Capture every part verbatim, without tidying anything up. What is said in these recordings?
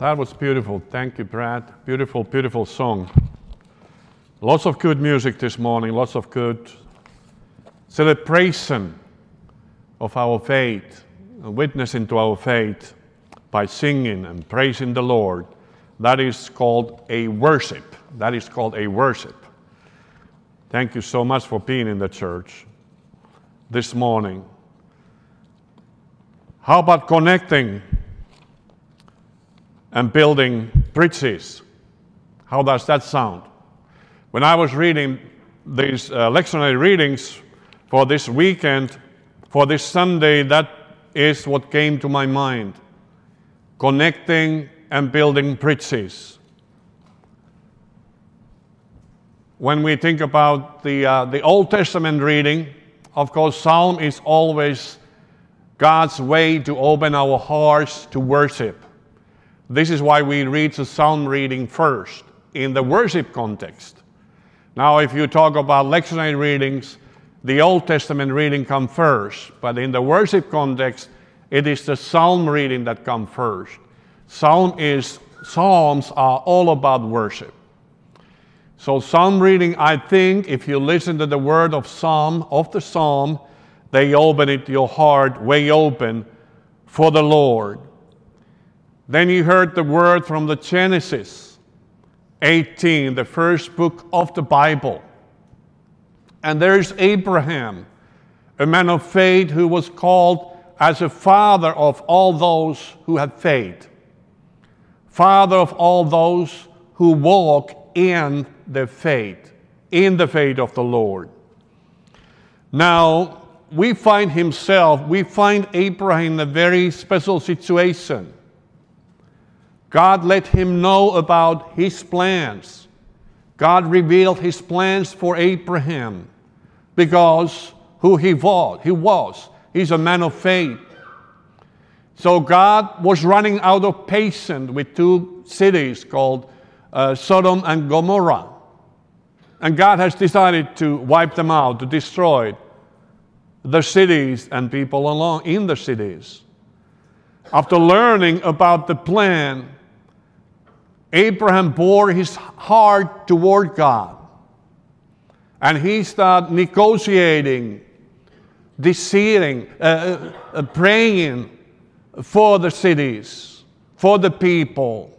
That was beautiful. Thank you, Brad. Beautiful, beautiful song. Lots of good music this morning, lots of good celebration of our faith, witnessing to our faith by singing and praising the Lord. That is called a worship. That is called a worship. Thank you so much for being in the church this morning. How about connecting and building bridges? How does that sound? When I was reading these uh, lectionary readings for this weekend, for this Sunday, that is what came to my mind. Connecting and building bridges. When we think about the, uh, the Old Testament reading, of course, Psalm is always God's way to open our hearts to worship. This is why we read the Psalm reading first, in the worship context. Now, if you talk about lectionary readings, the Old Testament reading comes first, but in the worship context, it is the Psalm reading that comes first. Psalm is, Psalms are all about worship. So Psalm reading, I think, if you listen to the word of Psalm, of the Psalm, they open it, your heart way open for the Lord. Then you heard the word from the Genesis eighteen, the first book of the Bible. And there's Abraham, a man of faith who was called as a father of all those who have faith. Father of all those who walk in the faith, in the faith of the Lord. Now, we find himself, we find Abraham in a very special situation. God let him know about his plans. God revealed his plans for Abraham because who he was. He was. He's a man of faith. So God was running out of patience with two cities called uh, Sodom and Gomorrah. And God has decided to wipe them out, to destroy the cities and people along in the cities. After learning about the plan, Abraham bore his heart toward God. And he started negotiating, deciding, uh, uh, praying for the cities, for the people.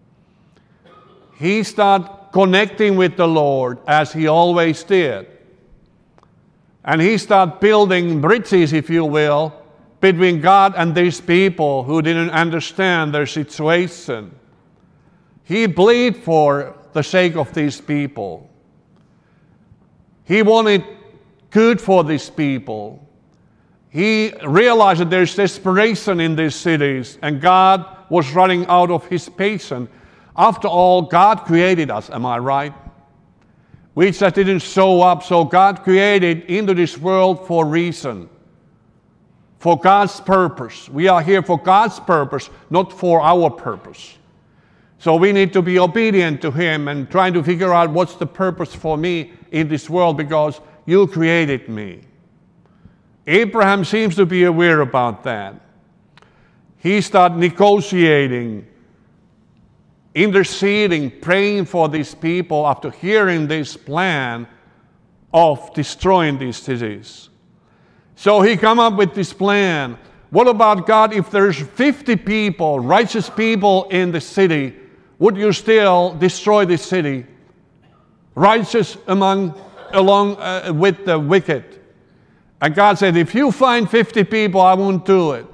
He started connecting with the Lord as he always did. And he started building bridges, if you will, between God and these people who didn't understand their situation. He pleaded for the sake of these people. He wanted good for these people. He realized that there's desperation in these cities, and God was running out of his patience. After all, God created us, am I right? We just didn't show up, so God created into this world for a reason, for God's purpose. We are here for God's purpose, not for our purpose. So we need to be obedient to him and trying to figure out what's the purpose for me in this world because you created me. Abraham seems to be aware about that. He started negotiating, interceding, praying for these people after hearing this plan of destroying these cities. So he came up with this plan. What about God, if there's fifty people, righteous people in the city, would you still destroy this city? Righteous among, along uh, with the wicked. And God said, if you find fifty people, I won't do it.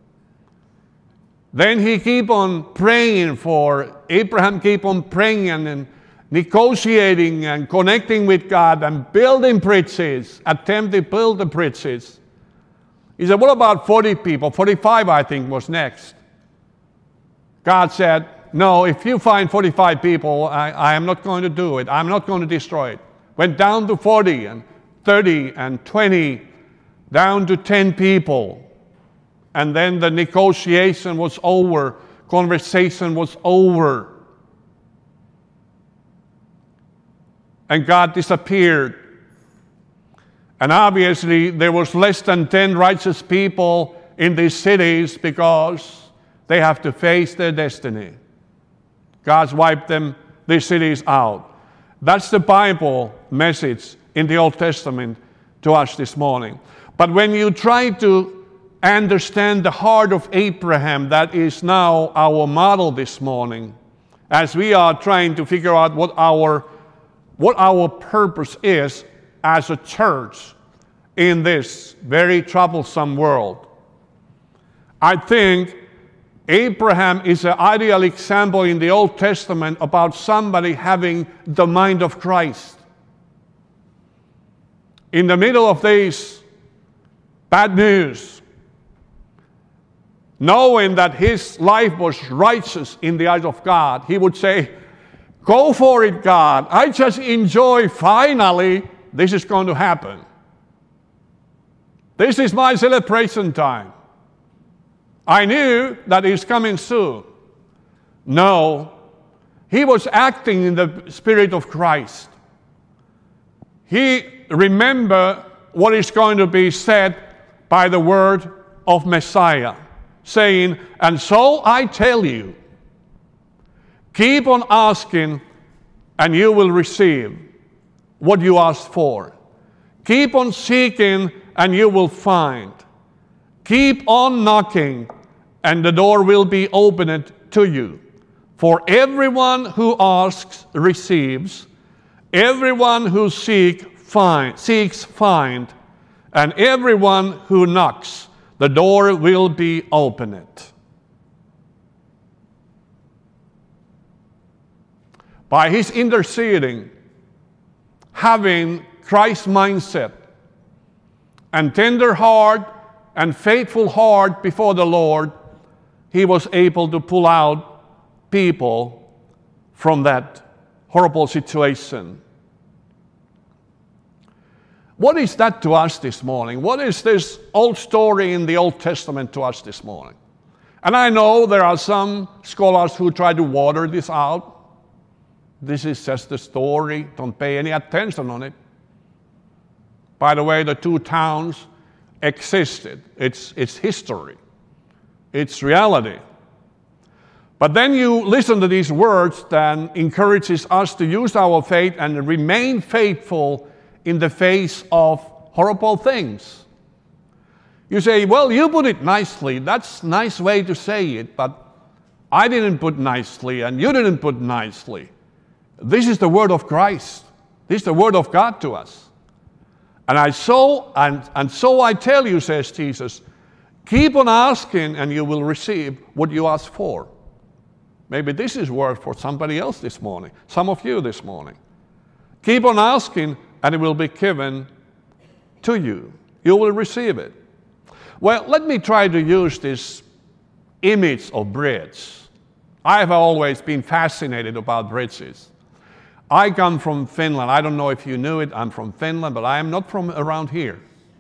Then he keep on praying for, Abraham keep on praying and, and negotiating and connecting with God and building bridges, attempting to build the bridges. He said, what about forty people? forty-five, I think, was next. God said, no, if you find forty-five people, I, I am not going to do it. I'm not going to destroy it. Went down to forty and thirty and twenty, down to ten people. And then the negotiation was over, conversation was over. And God disappeared. And obviously there was less than ten righteous people in these cities because they have to face their destiny. God wiped them, these cities out. That's the Bible message in the Old Testament to us this morning. But when you try to understand the heart of Abraham, that is now our model this morning, as we are trying to figure out what our, what our purpose is as a church in this very troublesome world. I think Abraham is an ideal example in the Old Testament about somebody having the mind of Christ. In the middle of this bad news, knowing that his life was righteous in the eyes of God, he would say, go for it, God. I just enjoy, finally, this is going to happen. This is my celebration time. I knew that it's coming soon. No, he was acting in the Spirit of Christ. He remembered what is going to be said by the word of Messiah, saying, and so I tell you, keep on asking and you will receive what you ask for. Keep on seeking and you will find. Keep on knocking, and the door will be opened to you. For everyone who asks receives, everyone who seek, find, seeks find, and everyone who knocks, the door will be opened. By his interceding, having Christ's mindset, and tender heart, and faithful heart before the Lord, he was able to pull out people from that horrible situation. What is that to us this morning? What is this old story in the Old Testament to us this morning? And I know there are some scholars who try to water this out. This is just a story. Don't pay any attention on it. By the way, the two towns existed. It's, it's history. It's reality. But then you listen to these words that encourages us to use our faith and remain faithful in the face of horrible things. You say, well, you put it nicely. That's a nice way to say it, but I didn't put nicely and you didn't put nicely. This is the word of Christ. This is the word of God to us. And I so and, and so I tell you, says Jesus, keep on asking and you will receive what you ask for. Maybe this is word for somebody else this morning, some of you this morning. Keep on asking and it will be given to you. You will receive it. Well, let me try to use this image of bridge. I have always been fascinated about bridges. I come from Finland. I don't know if you knew it. I'm from Finland, but I am not from around here.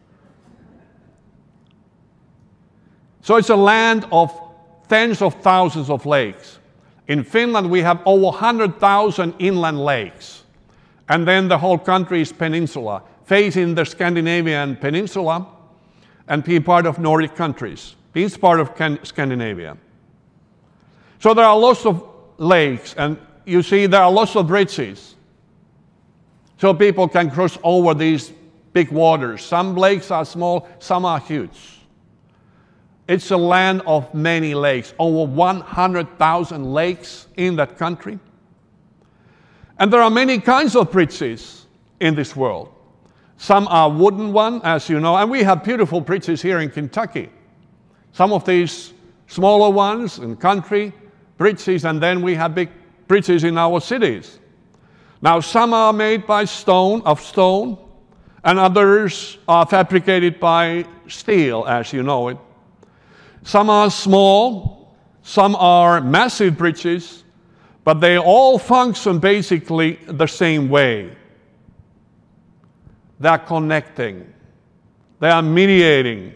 So it's a land of tens of thousands of lakes. In Finland, we have over one hundred thousand inland lakes. And then the whole country is peninsula, facing the Scandinavian peninsula and being part of Nordic countries, being part of Scandinavia. So there are lots of lakes, and you see there are lots of bridges. So people can cross over these big waters. Some lakes are small, some are huge. It's a land of many lakes, over one hundred thousand lakes in that country. And there are many kinds of bridges in this world. Some are wooden ones, as you know, and we have beautiful bridges here in Kentucky. Some of these smaller ones in country bridges, and then we have big bridges in our cities. Now, some are made by stone, of stone, and others are fabricated by steel, as you know it. Some are small, some are massive bridges, but they all function basically the same way. They are connecting, they are mediating,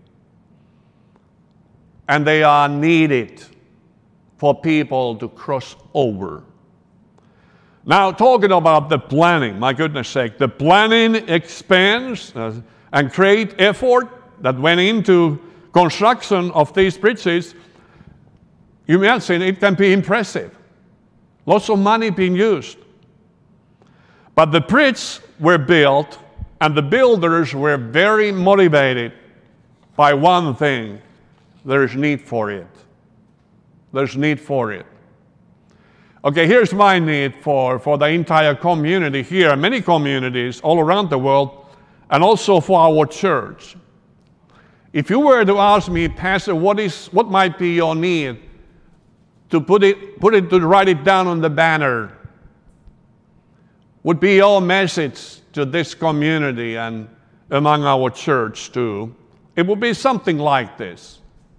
and they are needed for people to cross over. Now, talking about the planning, my goodness sake, the planning expense uh, and great effort that went into construction of these bridges, you imagine it can be impressive. Lots of money being used. But the bridges were built, and the builders were very motivated by one thing: there's need for it. There's need for it. Okay, here's my need for, for the entire community here, many communities all around the world, and also for our church. If you were to ask me, Pastor, what is what might be your need, to put it, put it to write it down on the banner, would be your message to this community and among our church too, it would be something like this.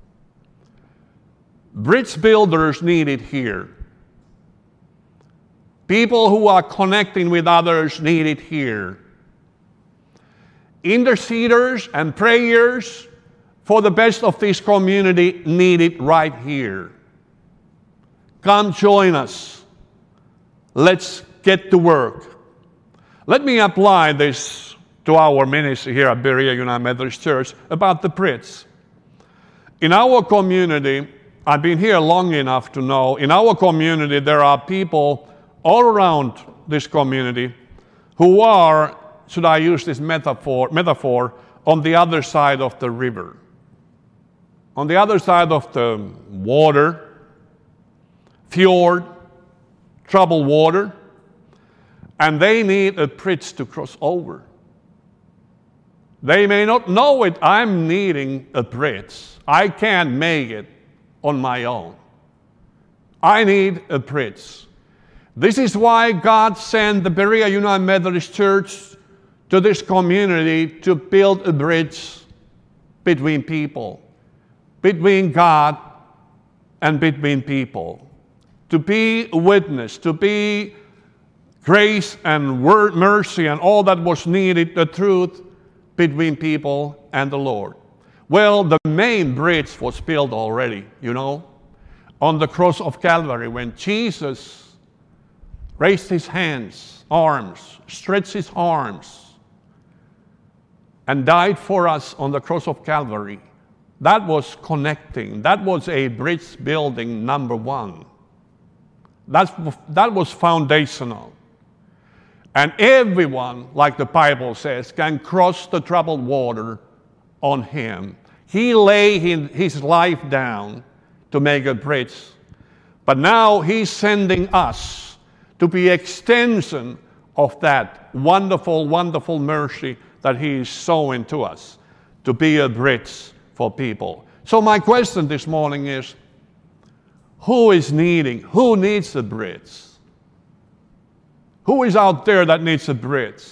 Bridge builders need it here. People who are connecting with others need it here. Interceders and prayers for the best of this community need it right here. Come join us. Let's get to work. Let me apply this to our ministry here at Berea United Methodist Church about the bridge. In our community, I've been here long enough to know, in our community there are people all around this community who are, should I use this metaphor, metaphor, on the other side of the river. On the other side of the water, fjord, troubled water, and they need a bridge to cross over. They may not know it. I'm needing a bridge. I can't make it on my own. I need a bridge. This is why God sent the Berea United Methodist Church to this community to build a bridge between people, between God and between people, to be a witness, to be grace and word, mercy and all that was needed, the truth between people and the Lord. Well, the main bridge was built already, you know, on the cross of Calvary when Jesus raised his hands, arms, stretched his arms, and died for us on the cross of Calvary. That was connecting. That was a bridge building number one. That's, that was foundational. And everyone, like the Bible says, can cross the troubled water on him. He laid his life down to make a bridge. But now he's sending us to be extension of that wonderful, wonderful mercy that he is showing to us, to be a bridge for people. So my question this morning is, who is needing, who needs a bridge? Who is out there that needs a bridge?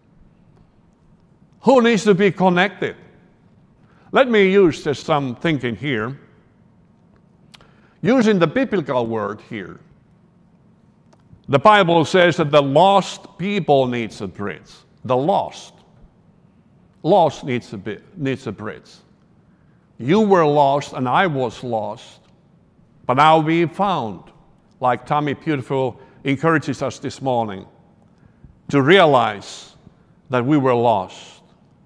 Who needs to be connected? Let me use just some thinking here. Using the biblical word here. The Bible says that the lost people needs a bridge. The lost. Lost needs a, bit, needs a bridge. You were lost and I was lost, but now we found, like Tommy Beautiful encourages us this morning, to realize that we were lost.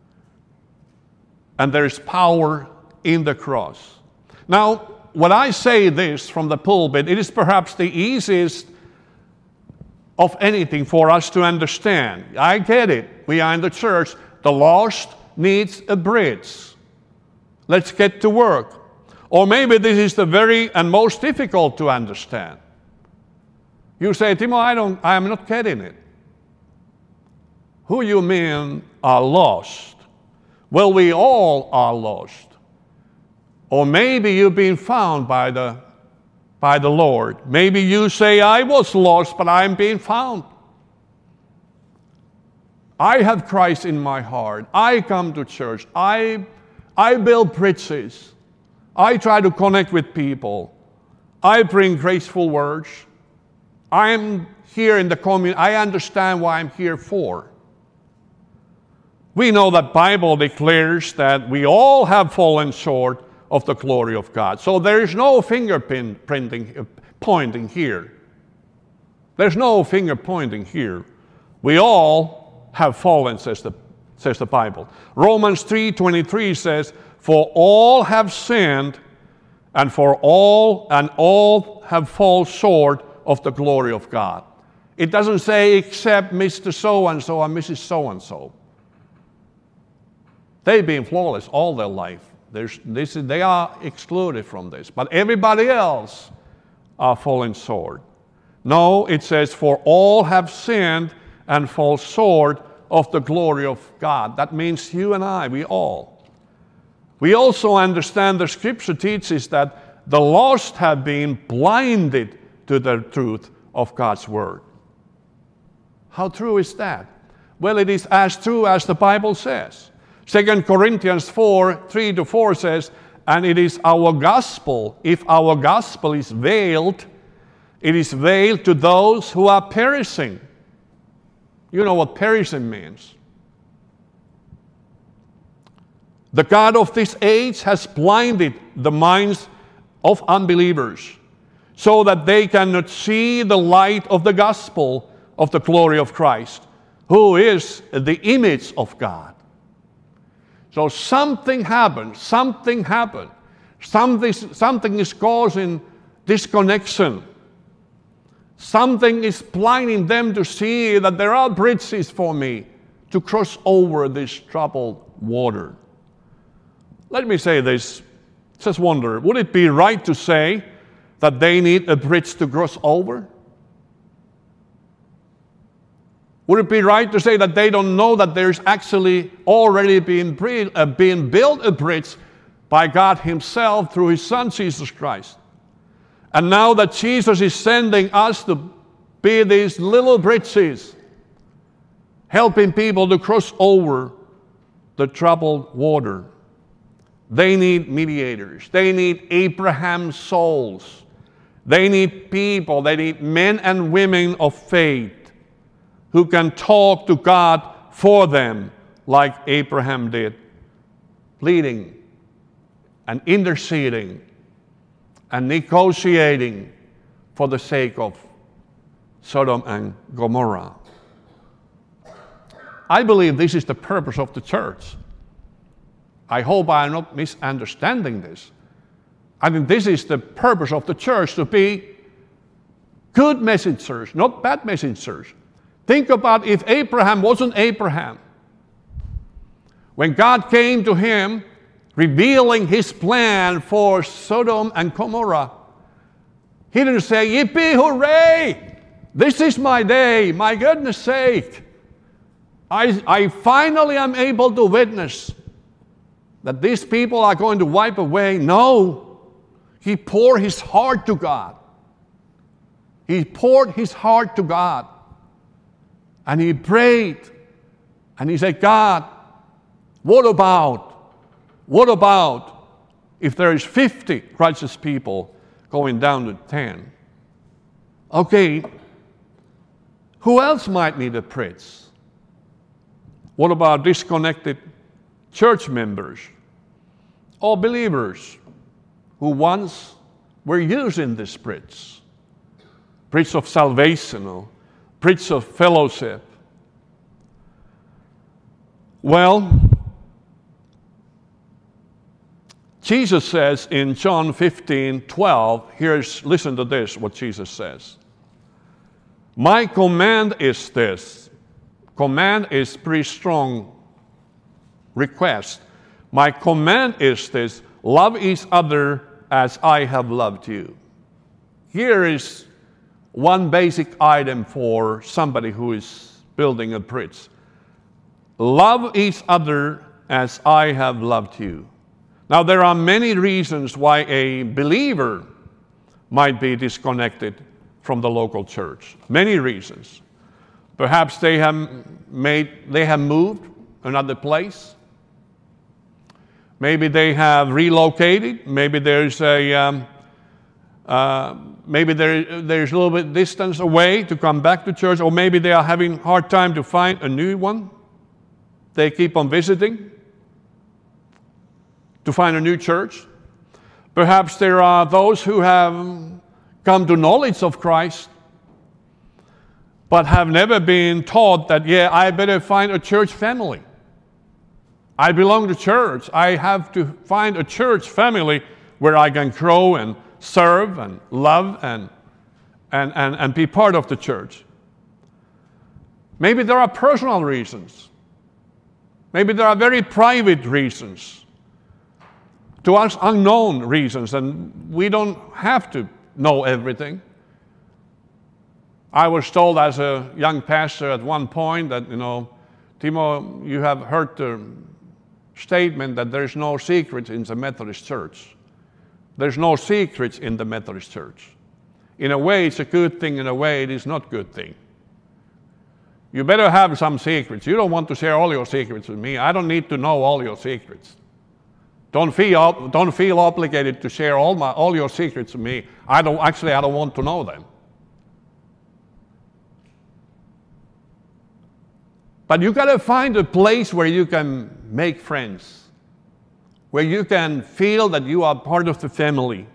And there is power in the cross. Now, when I say this from the pulpit, it is perhaps the easiest of anything for us to understand. I get it. We are in the church. The lost needs a bridge. Let's get to work. Or maybe this is the very and most difficult to understand. You say, Timo, I don't, I am not getting it. Who you mean are lost? Well, we all are lost. Or maybe you've been found by the, by the Lord. Maybe you say, I was lost, but I'm being found. I have Christ in my heart. I come to church. I, I build bridges. I try to connect with people. I bring graceful words. I'm here in the community. I understand why I'm here for. We know that Bible declares that we all have fallen short of the glory of God. So there is no fingerprinting, pointing here. There's no finger pointing here. We all have fallen, says the, says the Bible. Romans three twenty-three says, for all have sinned, and for all and all have fallen short of the glory of God. It doesn't say except Mister So-and-so and Missus So-and-so. They've been flawless all their life. There's, this is, they are excluded from this. But everybody else are fallen short. No, it says, for all have sinned and fall short of the glory of God. That means you and I, we all. We also understand the scripture teaches that the lost have been blinded to the truth of God's word. How true is that? Well, it is as true as the Bible says. Second Corinthians four, three to four says, and it is our gospel, if our gospel is veiled, it is veiled to those who are perishing. You know what perishing means. The God of this age has blinded the minds of unbelievers so that they cannot see the light of the gospel of the glory of Christ, who is the image of God. So something happened, something happened. Something, something is causing disconnection. Something is blinding them to see that there are bridges for me to cross over this troubled water. Let me say this, just wonder, would it be right to say that they need a bridge to cross over? Would it be right to say that they don't know that there's actually already been, uh, been built a bridge by God himself through his Son, Jesus Christ? And now that Jesus is sending us to be these little bridges, helping people to cross over the troubled water. They need mediators. They need Abraham's souls. They need people. They need men and women of faith who can talk to God for them like Abraham did, pleading and interceding and negotiating for the sake of Sodom and Gomorrah. I believe this is the purpose of the church. I hope I am not misunderstanding this. I mean, this is the purpose of the church, to be good messengers, not bad messengers. Think about if Abraham wasn't Abraham. When God came to him, revealing his plan for Sodom and Gomorrah, he didn't say, yippee, hooray, this is my day, my goodness sake. I, I finally am able to witness that these people are going to wipe away. No, he poured his heart to God. He poured his heart to God. And he prayed, and he said, God, what about, what about if there is fifty righteous people going down to ten? Okay, who else might need a bridge? What about disconnected church members or believers who once were using this bridge? Bridge of salvation or bridge of fellowship. Well, Jesus says in John fifteen twelve, here's, listen to this, what Jesus says. My command is this. Command is pretty strong request. My command is this, love each other as I have loved you. Here is one basic item for somebody who is building a bridge. Love each other as I have loved you. Now, there are many reasons why a believer might be disconnected from the local church. Many reasons. Perhaps they have made, they have moved another place. Maybe they have relocated. Maybe there's a um, uh, maybe there, there's a little bit distance away to come back to church, or maybe they are having a hard time to find a new one. They keep on visiting to find a new church. Perhaps there are those who have come to knowledge of Christ, but have never been taught that, yeah, I better find a church family. I belong to church. I have to find a church family where I can grow and serve and love and, and, and, and be part of the church. Maybe there are personal reasons. Maybe there are very private reasons, to us unknown reasons, and we don't have to know everything. I was told as a young pastor at one point that, you know, Timo, you have heard the statement that there's no secrets in the Methodist Church. There's no secrets in the Methodist Church. In a way, it's a good thing. In a way, it is not a good thing. You better have some secrets. You don't want to share all your secrets with me. I don't need to know all your secrets. Don't feel, don't feel obligated to share all, my, all your secrets with me. I don't, actually, I don't want to know them. But you got to find a place where you can make friends, where you can feel that you are part of the family.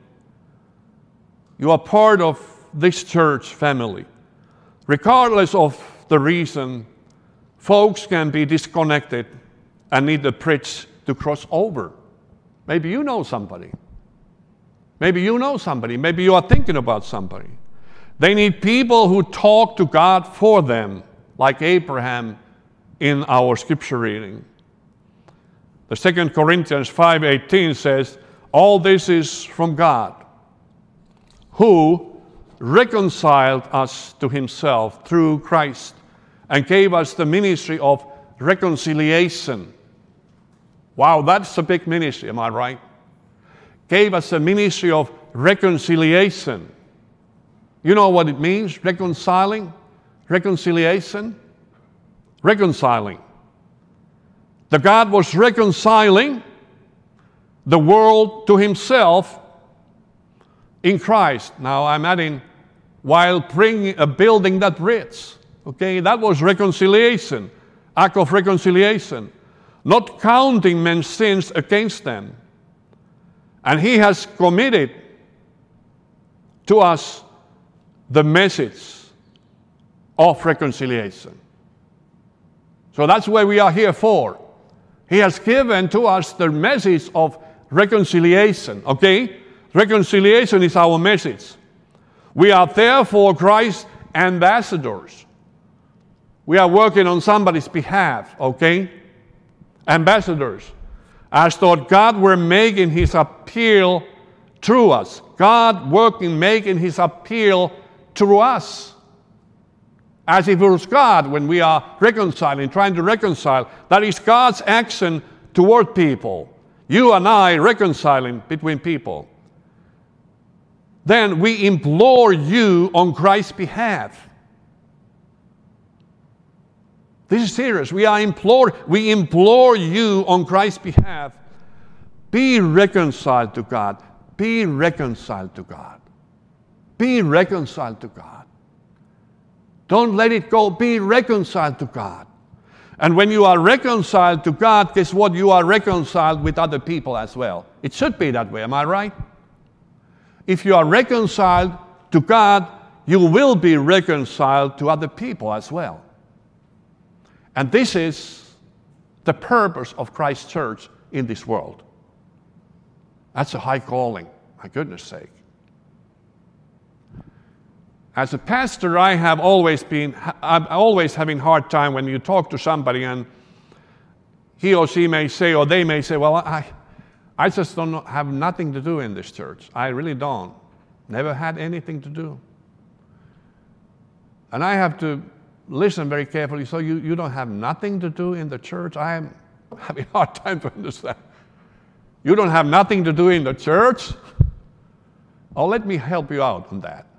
You are part of this church family. Regardless of the reason, folks can be disconnected and need a bridge to cross over. Maybe you know somebody. Maybe you know somebody. Maybe you are thinking about somebody. They need people who talk to God for them, like Abraham in our scripture reading. The Second Corinthians five eighteen says, all this is from God, who reconciled us to himself through Christ and gave us the ministry of reconciliation. Wow, that's a big ministry, am I right? Gave us a ministry of reconciliation. You know what it means, reconciling? Reconciliation? Reconciling. The God was reconciling the world to himself in Christ. Now I'm adding, while bringing, uh, building that bridge. Okay, that was reconciliation, act of reconciliation. Not counting men's sins against them. And he has committed to us the message of reconciliation. So that's what we are here for. He has given to us the message of reconciliation, okay? Reconciliation is our message. We are therefore Christ's ambassadors. We are working on somebody's behalf, okay? Ambassadors. As though God were making his appeal through us. God working, making his appeal through us. As if it was God when we are reconciling, trying to reconcile. That is God's action toward people. You and I reconciling between people. Then we implore you on Christ's behalf. This is serious. We are implore, we implore you on Christ's behalf. Be reconciled to God. Be reconciled to God. Be reconciled to God. Don't let it go. Be reconciled to God. And when you are reconciled to God, guess what? You are reconciled with other people as well. It should be that way. Am I right? If you are reconciled to God, you will be reconciled to other people as well. And this is the purpose of Christ's church in this world. That's a high calling, my goodness sake. As a pastor, I have always been, I'm always having a hard time when you talk to somebody and he or she may say, or they may say, well, I, I just don't have nothing to do in this church. I really don't. Never had anything to do. And I have to listen very carefully. So you, you don't have nothing to do in the church? I am having a hard time to understand. You don't have nothing to do in the church? Oh, let me help you out on that.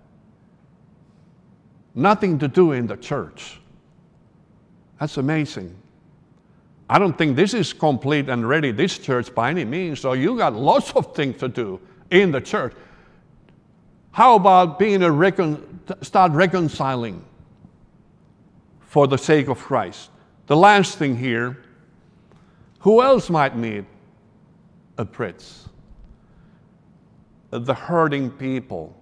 Nothing to do in the church. That's amazing. I don't think this is complete and ready, this church, by any means. So you got lots of things to do in the church. How about being a recon- start reconciling for the sake of Christ? The last thing here, who else might need a bridge? The hurting people.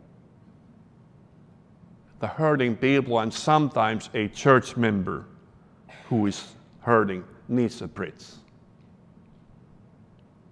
The hurting people, and sometimes a church member who is hurting needs a bridge.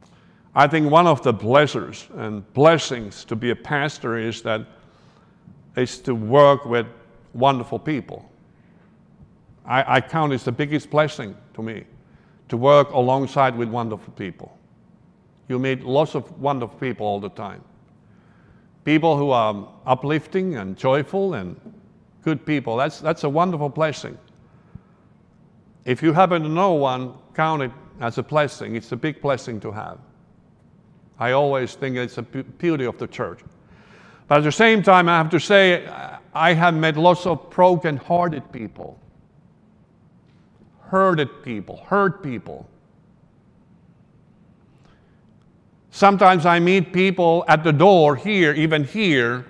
I think one of the pleasures and blessings to be a pastor is that is to work with wonderful people. I, I count it as the biggest blessing to me, to work alongside with wonderful people. You meet lots of wonderful people all the time. People who are uplifting and joyful and good people. That's, that's a wonderful blessing. If you happen to know one, count it as a blessing. It's a big blessing to have. I always think it's a beauty of the church. But at the same time, I have to say, I have met lots of broken-hearted people, hurted people, hurt people. Sometimes I meet people at the door here, even here,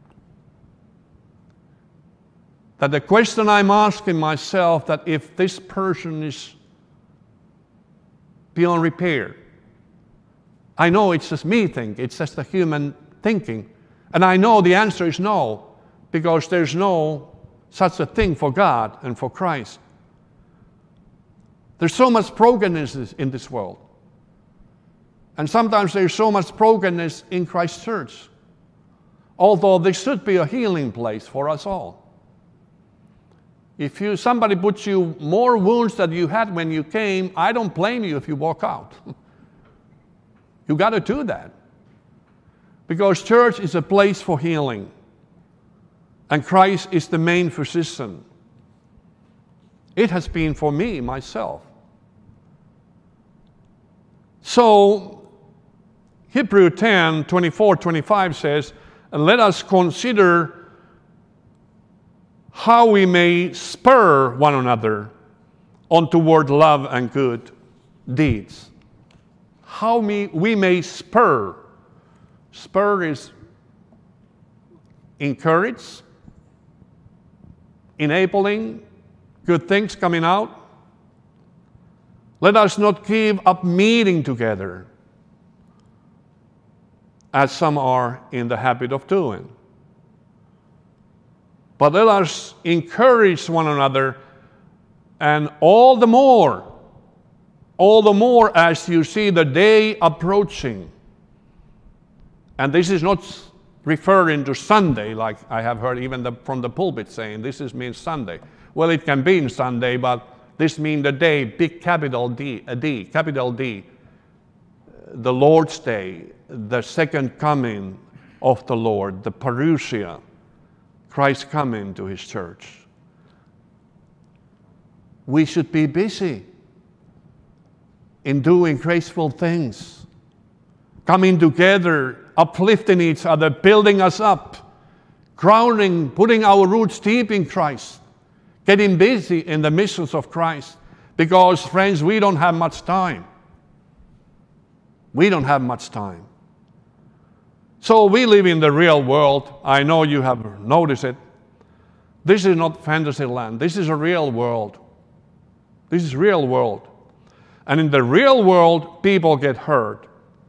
that the question I'm asking myself, that if this person is beyond repair, I know it's just me thinking, it's just a human thinking, and I know the answer is no, because there's no such a thing for God and for Christ. There's so much brokenness in this world. And sometimes there's so much brokenness in Christ's church, although this should be a healing place for us all. If you, somebody puts you more wounds than you had when you came, I don't blame you if you walk out. You got to do that. Because church is a place for healing. And Christ is the main physician. It has been for me, myself. So, Hebrews ten, twenty-four, twenty-five says, and let us consider how we may spur one another on toward love and good deeds. How we, we may spur. Spur is encourage, enabling, good things coming out. Let us not give up meeting together, as some are in the habit of doing. But let us encourage one another, and all the more, all the more as you see the day approaching. And this is not referring to Sunday, like I have heard even the, from the pulpit saying, this is means Sunday. Well, it can be in Sunday, but this means the day, big capital D, a D, capital D, the Lord's Day, the second coming of the Lord, the parousia, Christ coming to his church. We should be busy in doing graceful things, coming together, uplifting each other, building us up, grounding, putting our roots deep in Christ, getting busy in the missions of Christ. Because, friends, we don't have much time. We don't have much time. So we live in the real world. I know you have noticed it. This is not fantasy land. This is a real world. This is real world. And in the real world, people get hurt.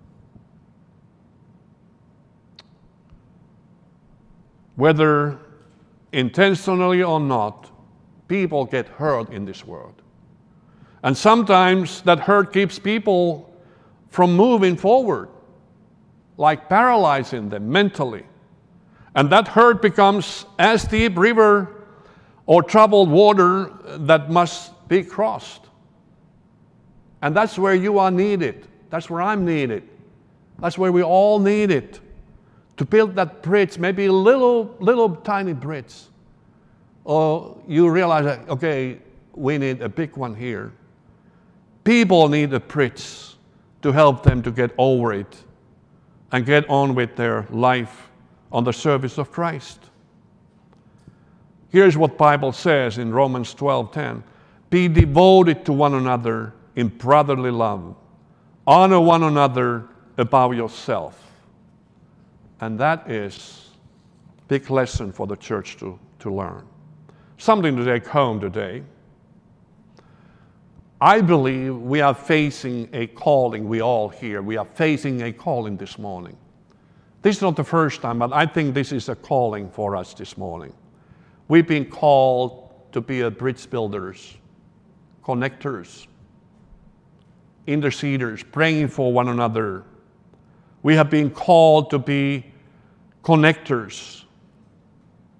Whether intentionally or not, people get hurt in this world. And sometimes that hurt keeps people from moving forward, like paralyzing them mentally. And that hurt becomes as deep river or troubled water that must be crossed. And that's where you are needed. That's where I'm needed. That's where we all need it. To build that bridge, maybe a little, little tiny bridge. Or you realize that, okay, we need a big one here. People need a bridge to help them to get over it and get on with their life on the service of Christ. Here's what the Bible says in Romans twelve ten. Be devoted to one another in brotherly love. Honor one another above yourself. And that is a big lesson for the church to, to learn. Something to take home today. I believe we are facing a calling, we all here, we are facing a calling this morning. This is not the first time, but I think this is a calling for us this morning. We've been called to be a bridge builders, connectors, interceders, praying for one another. We have been called to be connectors,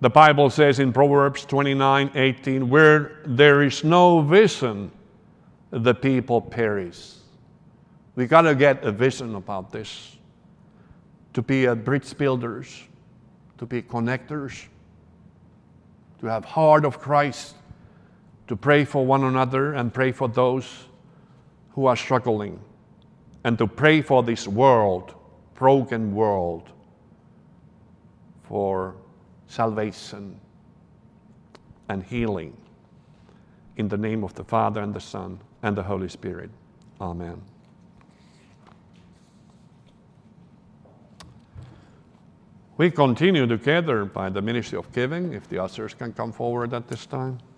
The Bible says in Proverbs twenty-nine eighteen, where there is no vision, the people perish. We got to get a vision about this, to be a bridge builders, to be connectors, to have heart of Christ, to pray for one another and pray for those who are struggling, and to pray for this world, broken world, for salvation and healing. In the name of the Father and the Son and the Holy Spirit. Amen. We continue together by the ministry of giving, if the ushers can come forward at this time.